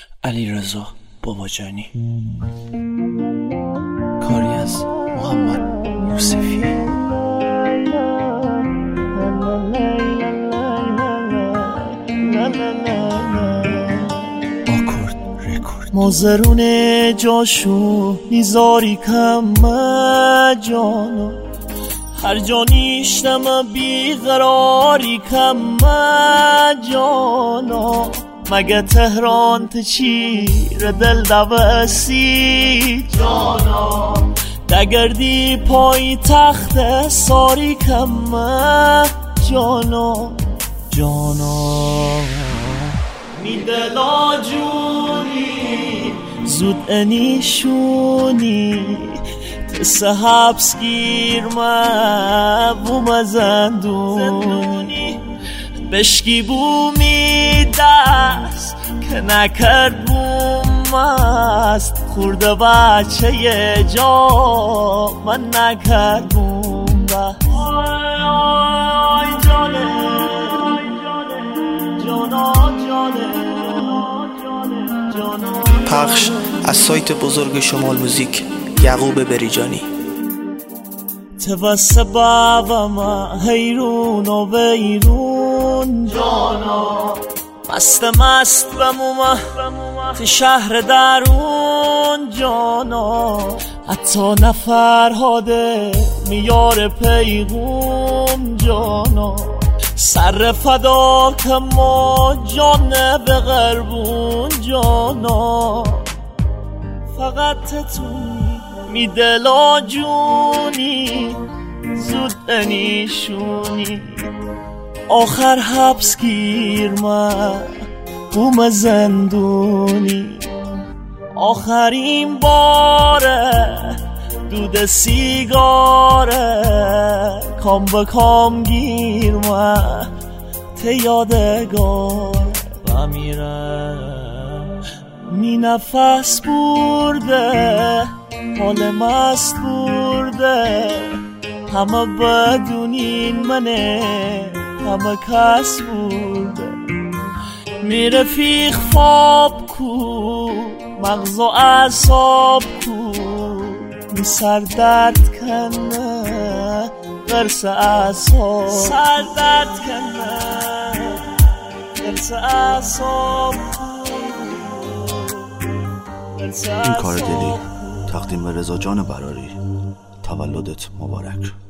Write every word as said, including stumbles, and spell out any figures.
علیرضا باباجانی. کاری از محمد یوسفی. آکورد رکورد. مازرون جاشو نیزاری کم جانو، هر جا نیشتم بیقراری کم جانو. مگه تهران تچیر دل دوستی جانا، دگردی پای تخت ساری کم جانا جانا. می دلا جونی زود انیشونی، تسه حبس گیر ما بوم زندونی. بشکی بومی دست که نکرد بوم است، خورده بچه یه جا من نکرد بوم بست. آی آی جانه جانا جانه جانا. پخش از سایت بزرگ شمال موزیک، یعقوب بریجانی. توسه بابا حیرون و بیرون جانا، مست مست بمومه تو شهر درون جانا. حتی نفرهاده میار پیغون جانا، سر فدا که ما جان به غربون جانا. فقط تتونی می دلا جونی زود انیشونی، آخر حبس گیر من بوم زندونی. آخرین باره دود سیگاره، کام به کام گیر من ته یادگار و میره. می نفس برده حال مست برده، همه بدونین منه همه کس برده. می رفیق خواب کو مغز و اعصاب کو، می سر درد کنه قرص اعصاب، سر درد کنه قرص اعصاب. این کار دلی تقدیم به رضا جان براری. تولدت مبارک.